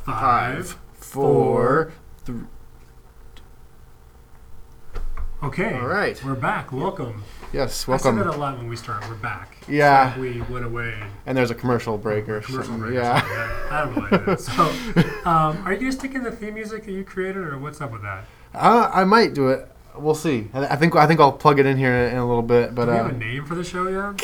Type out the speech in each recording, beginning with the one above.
5, 4, 3. Okay. All right. We're back. Welcome. Yes, welcome. I say that a lot when we start. We're back. Yeah. It's like we went away. And there's a commercial break or something. Yeah. I don't know what it is. So, are you guys taking the theme music that you created, or what's up with that? I might do it. We'll see. I think I'll plug it in here in a little bit. But do we have a name for the show yet?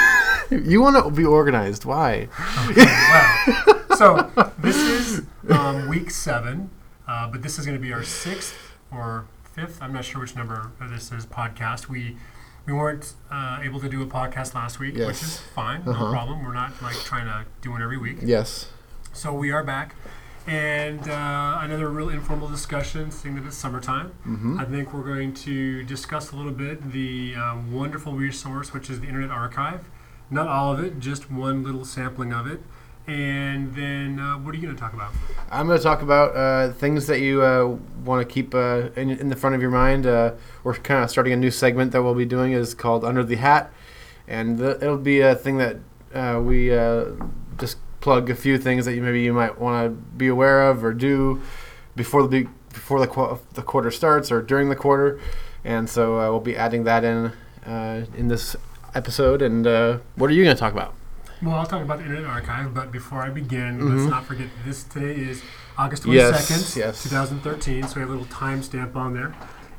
You want to be organized. Why? Okay, well, so this is week 7, but this is going to be our 6th or 5th. I'm not sure which number this is. Podcast. We weren't able to do a podcast last week, which is fine. No problem. We're not trying to do one every week. Yes. So we are back. And another real informal discussion, seeing that it's summertime. Mm-hmm. I think we're going to discuss a little bit the wonderful resource, which is the Internet Archive. Not all of it, just one little sampling of it. And then what are you going to talk about? I'm going to talk about things that you want to keep in the front of your mind. We're kind of starting a new segment that we'll be doing is called Under the Hat. And it'll be a thing that we just plug a few things that you might want to be aware of or do before the quarter starts or during the quarter. And so we'll be adding that in this episode. And what are you going to talk about? Well, I'll talk about the Internet Archive, but before I begin, let's not forget today is August 22nd, 2013, so we have a little timestamp on there.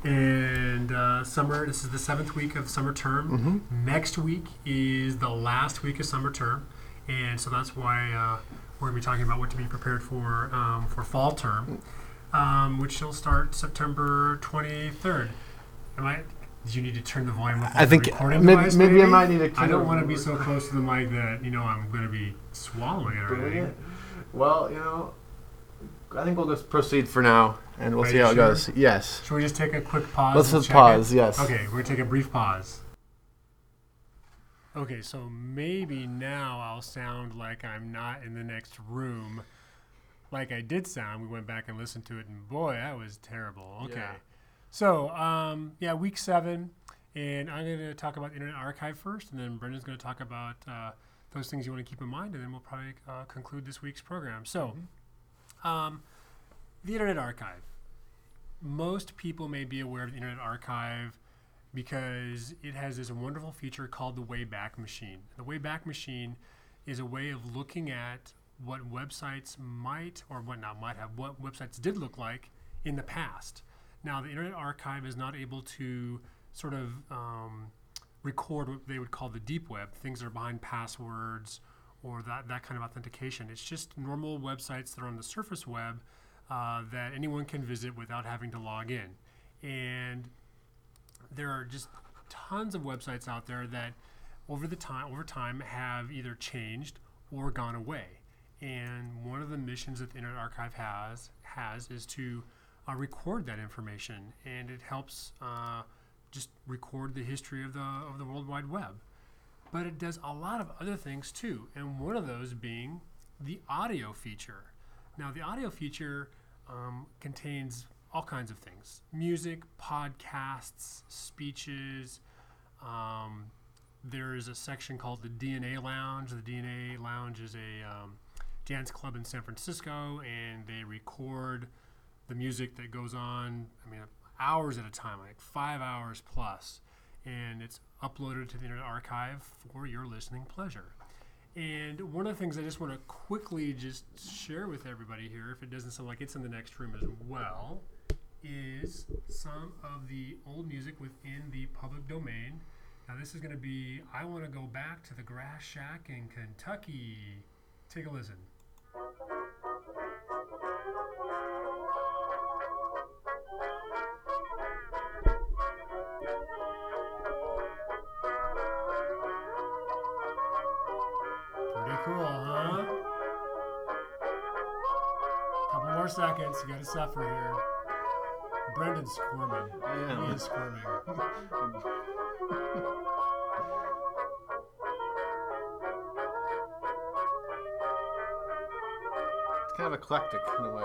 And this is the 7th week of summer term. Mm-hmm. Next week is the last week of summer term, and so that's why we're going to be talking about what to be prepared for fall term, which will start September 23rd. Did you need to turn the volume up? I think device, maybe I might need to. I don't want to be so close to the mic that I'm going to be swallowing it or anything. Well, I think we'll just proceed for now, and we'll Are see you how it sure? goes. Yes. Should we just take a quick pause? Let's and just check pause. it? Yes. Okay, we're going to take a brief pause. Okay, so maybe now I'll sound like I'm not in the next room like I did sound. We went back and listened to it, and boy, that was terrible. Okay. Yeah. So, week 7, and I'm going to talk about Internet Archive first, and then Brendan's going to talk about those things you want to keep in mind, and then we'll probably conclude this week's program. So, the Internet Archive. Most people may be aware of the Internet Archive because it has this wonderful feature called the Wayback Machine. The Wayback Machine is a way of looking at what websites what websites did look like in the past. Now, the Internet Archive is not able to sort of record what they would call the deep web, things that are behind passwords or that kind of authentication. It's just normal websites that are on the surface web that anyone can visit without having to log in. And there are just tons of websites out there that over time have either changed or gone away. And one of the missions that the Internet Archive has is to record that information, and it helps just record the history of the World Wide Web. But it does a lot of other things too, and one of those being the audio feature. Now, the audio feature contains all kinds of things: music, podcasts, speeches. There is a section called the DNA Lounge. The DNA Lounge is a dance club in San Francisco, and they record the music that goes on, hours at a time, like 5 hours plus, and it's uploaded to the Internet Archive for your listening pleasure. And one of the things I just want to quickly just share with everybody here, if it doesn't sound like it's in the next room as well, is some of the old music within the public domain. Now this is going to be I Want to Go Back to the Grass Shack in Kentucky. Take a listen. Pretty cool, huh? Couple more seconds. You gotta suffer here. Brendan's squirming. Yeah. He is squirming. It's kind of eclectic in a way.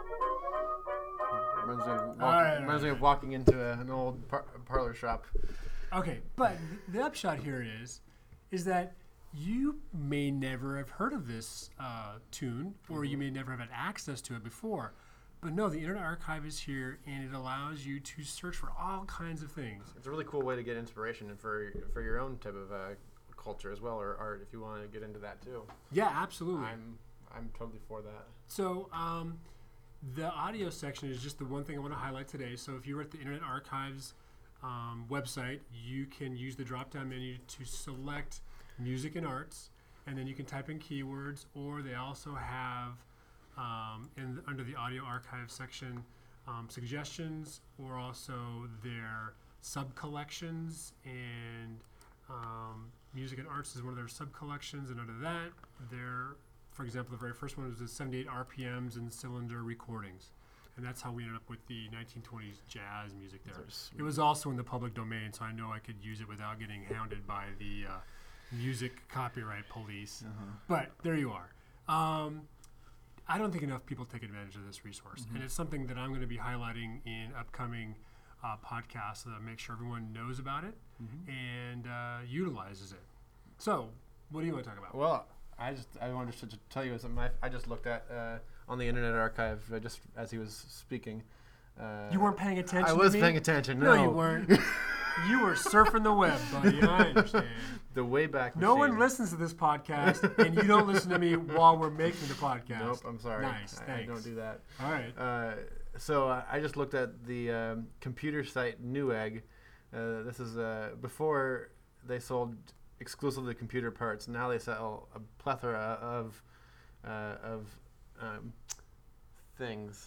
Reminds me of walking into an old parlor shop. Okay, but the upshot here is that you may never have heard of this tune, or you may never have had access to it before. But no, the Internet Archive is here, and it allows you to search for all kinds of things. It's a really cool way to get inspiration and for your own type of culture as well, or art, if you want to get into that too. Yeah, absolutely. I'm totally for that. So the audio section is just the one thing I want to highlight today. So if you're at the Internet Archive's website, you can use the drop-down menu to select music and arts, and then you can type in keywords, or they also have under the audio archive section suggestions, or also their sub-collections, and music and arts is one of their sub-collections, and under that, for example, the very first one was the 78 RPMs and cylinder recordings. And that's how we ended up with the 1920s jazz music there. It was also in the public domain, so I know I could use it without getting hounded by the music copyright police. But there you are. I don't think enough people take advantage of this resource. And it's something that I'm going to be highlighting in upcoming podcasts so that I make sure everyone knows about it and utilizes it. So, what do you want to talk about? Well, I wanted to tell you something I just looked at on the Internet Archive just as he was speaking. You weren't paying attention. I was to me? paying attention. No, you weren't. You were surfing the web, buddy. I understand. The Wayback Machine. No one listens to this podcast, and you don't listen to me while we're making the podcast. Nope, I'm sorry. Nice, I thanks. don't do that. All right. So I just looked at the computer site Newegg. This is before they sold exclusively computer parts. Now they sell a plethora of things.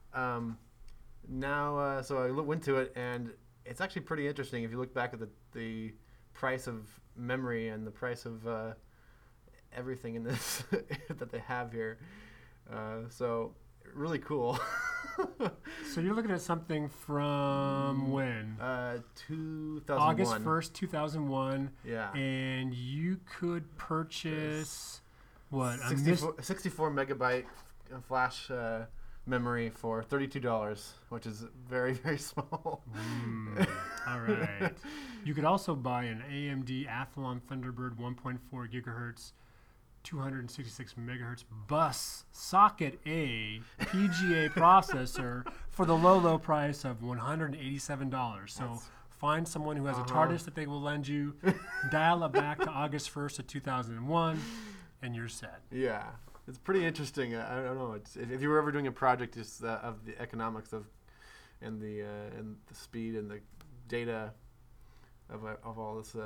Now, so I went to it, and it's actually pretty interesting. If you look back at the price of memory and the price of everything in this that they have here, so really cool. So you're looking at something from when? 2001. August 1st, 2001. Yeah. And you could purchase, what? 64 megabyte flash memory for $32, which is very, very small. All right. You could also buy an AMD Athlon Thunderbird 1.4 gigahertz 266 megahertz bus socket A PGA processor for the low price of $187. So find someone who has a TARDIS that they will lend you, dial it back to August 1st of 2001, and you're set. Yeah, it's pretty interesting. I don't know. If you were ever doing a project just of the economics and the speed and the data of all this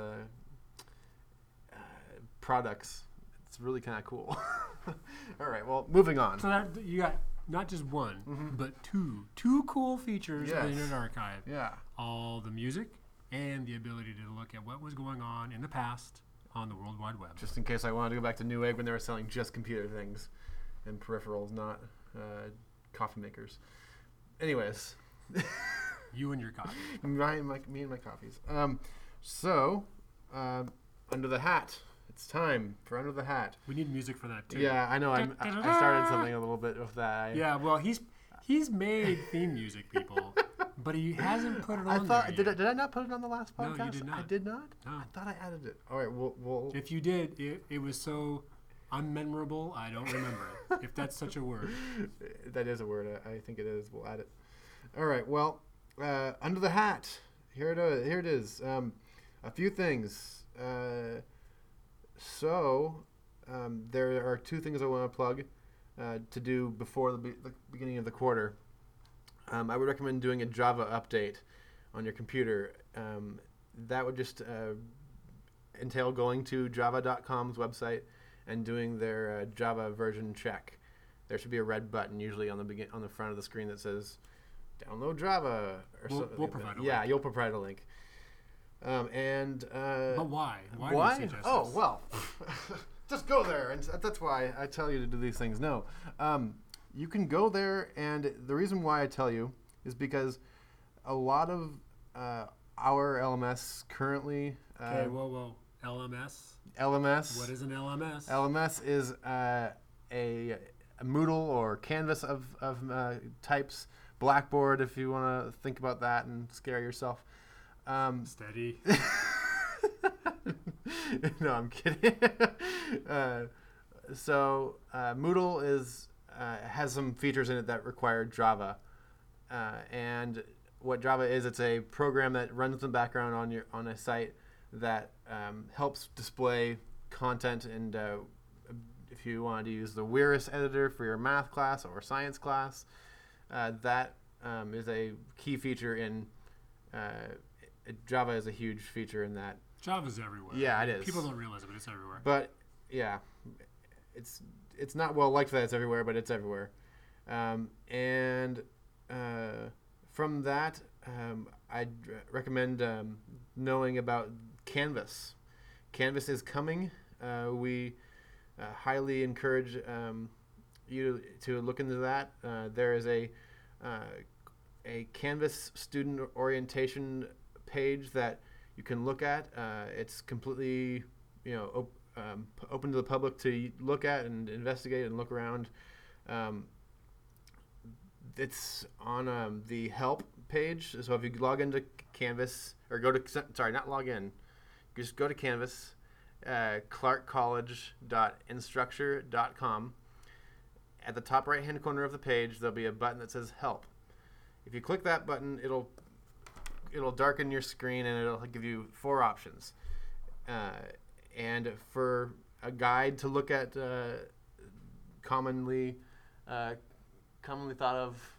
products. It's really kind of cool. All right, well, moving on. So that you got not just one, but two cool features of the Internet Archive. Yeah. All the music and the ability to look at what was going on in the past on the World Wide Web. Just in case I wanted to go back to Newegg when they were selling just computer things and peripherals, not coffee makers. Anyways. You and your coffee. Me and my coffees. Under the Hat. It's time for Under the Hat. We need music for that too. Yeah, I know. I started something a little bit with that. Yeah, well, he's made theme music, people, but he hasn't put it on. Did I not put it on the last podcast? No, you did not. I did not. No. I thought I added it. All right. Well. If you did, it was so unmemorable. I don't remember it. If that's such a word. That is a word. I think it is. We'll add it. All right. Well, Under the Hat. Here it is. A few things. There are two things I want to plug to do before the beginning of the quarter. I would recommend doing a Java update on your computer. That would just entail going to java.com's website and doing their Java version check. There should be a red button usually on the front of the screen that says download Java or something. We'll provide a link. Yeah, you'll provide a link. But why? Why? Do you suggest Oh, this? well, just go there, and that's why I tell you to do these things. No, you can go there, and the reason why I tell you is because a lot of our LMS currently. Okay, whoa, LMS. LMS. What is an LMS? LMS is a Moodle or Canvas of types. Blackboard, if you want to think about that and scare yourself. Steady. No, I'm kidding. Moodle has some features in it that require Java, and what Java is, it's a program that runs in the background on a site that helps display content. And if you wanted to use the Whereas editor for your math class or science class, that is a key feature in Java. Is a huge feature in that. Java's everywhere. Yeah, it is. People don't realize it, but it's everywhere. But yeah, it's not well liked that it's everywhere, but it's everywhere. From that, I'd recommend knowing about Canvas. Canvas is coming. We highly encourage you to look into that. There is a Canvas student orientation page that you can look at. It's completely, open to the public to look at and investigate and look around. It's on the help page. So if you log into Canvas, or not log in, just go to Canvas, clarkcollege.instructure.com. At the top right-hand corner of the page, there'll be a button that says Help. If you click that button, it'll darken your screen and it'll give you 4 options. And for a guide to look at commonly thought of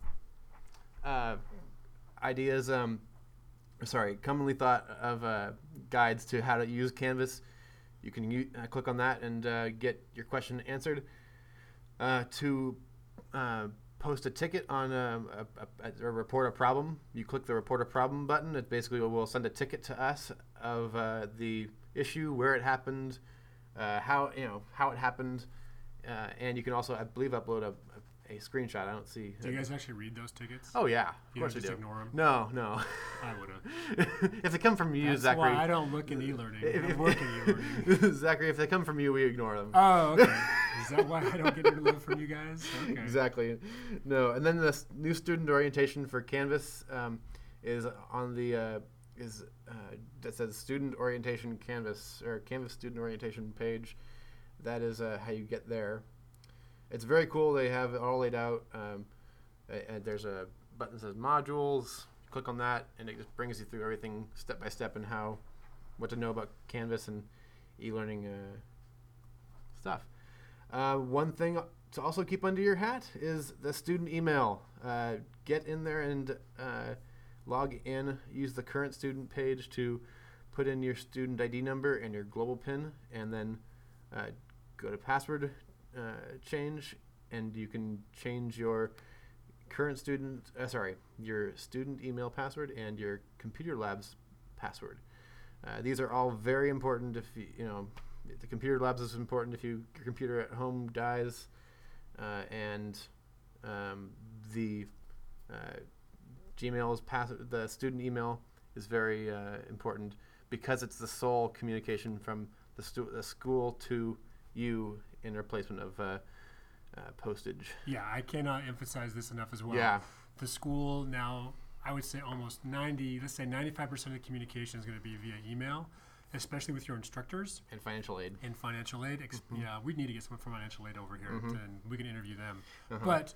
ideas, commonly thought of guides to how to use Canvas, you can click on that and get your question answered. To post a ticket on or report a problem, you click the report a problem button. It basically will send a ticket to us of the issue, where it happened, how it happened, and you can also, I believe, upload a screenshot. I don't see. Do you guys actually read those tickets? Oh yeah, of you course don't we just do. Ignore them? No. I would have. If they come from you, That's Zachary. why I don't look in e-learning. I work in e-learning. Zachary, if they come from you, we ignore them. Oh, okay. Is that why I don't get any love from you guys? Okay. Exactly. No, and then the new student orientation for Canvas is on the that says student orientation Canvas, or Canvas student orientation page. That is how you get there. It's very cool. They have it all laid out. And there's a button that says modules. You click on that, and it just brings you through everything step by step and what to know about Canvas and e-learning stuff. One thing to also keep under your hat is the student email. Get in there and log in. Use the current student page to put in your student ID number and your global PIN, and then go to password change, and you can change your current student, your student email password and your computer labs password. These are all very important. If the computer labs is important if your computer at home dies, and the Gmail's the student email is very important, because it's the sole communication from the school to you in replacement of postage. Yeah, I cannot emphasize this enough as well. Yeah. The school now, I would say almost 95% of the communication is going to be via email, especially with your instructors. And financial aid. Mm-hmm. Yeah, we need to get someone from financial aid over here, and we can interview them. Uh-huh. But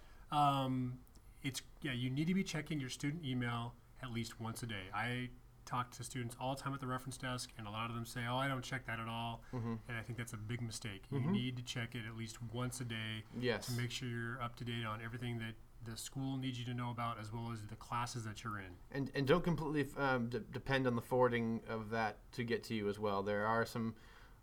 you need to be checking your student email at least once a day. I talk to students all the time at the reference desk, and a lot of them say, I don't check that at all. And I think that's a big mistake. You need to check it at least once a day. Yes. To make sure you're up to date on everything that the school needs you to know about, as well as the classes that you're in. And don't completely depend on the forwarding of that to get to you as well. There are some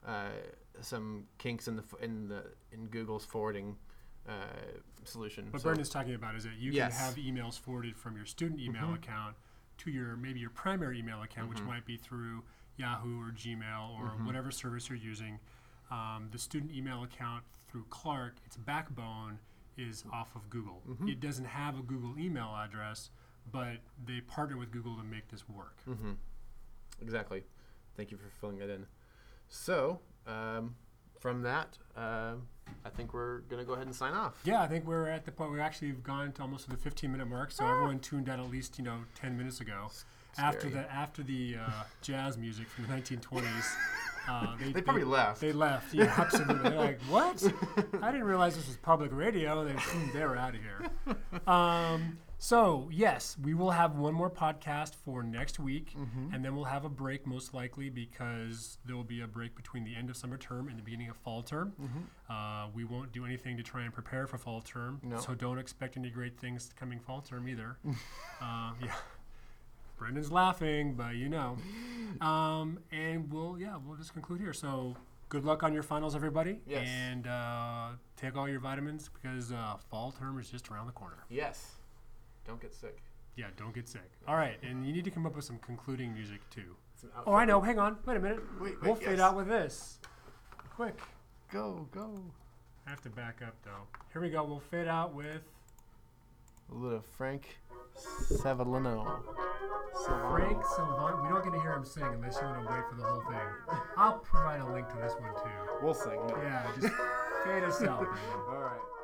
kinks in Google's forwarding solution. What Brendan's talking about is that you Yes. can have emails forwarded from your student email account to maybe your primary email account, which might be through Yahoo or Gmail or whatever service you're using. The student email account through Clark, its backbone is off of Google. It doesn't have a Google email address, but they partner with Google to make this work. Exactly. Thank you for filling that in. So, from that, I think we're going to go ahead and sign off. Yeah, I think we're at the point we've actually gone to almost to the 15-minute mark, so everyone tuned out at least 10 minutes ago. Scary. After the jazz music from the 1920s. They probably left. They left. Yeah, absolutely. They're like, what? I didn't realize this was public radio. They were out of here. So, yes, we will have one more podcast for next week, and then we'll have a break most likely because there will be a break between the end of summer term and the beginning of fall term. We won't do anything to try and prepare for fall term, so don't expect any great things coming fall term either. Yeah. Brendan's laughing, but you know. And we'll just conclude here. So good luck on your finals, everybody. Yes. And take all your vitamins because fall term is just around the corner. Yes. Don't get sick. Yeah, don't get sick. All right, and you need to come up with some concluding music too. Oh, I know. Hang on. Wait a minute. We'll fade out with this. Quick. Go. I have to back up though. Here we go. We'll fade out with a little Frank Savellino. Frank Silvano. We don't get to hear him sing unless you want to wait for the whole thing. I'll provide a link to this one too. We'll sing. Yeah, just fade us out, Brandon. All right.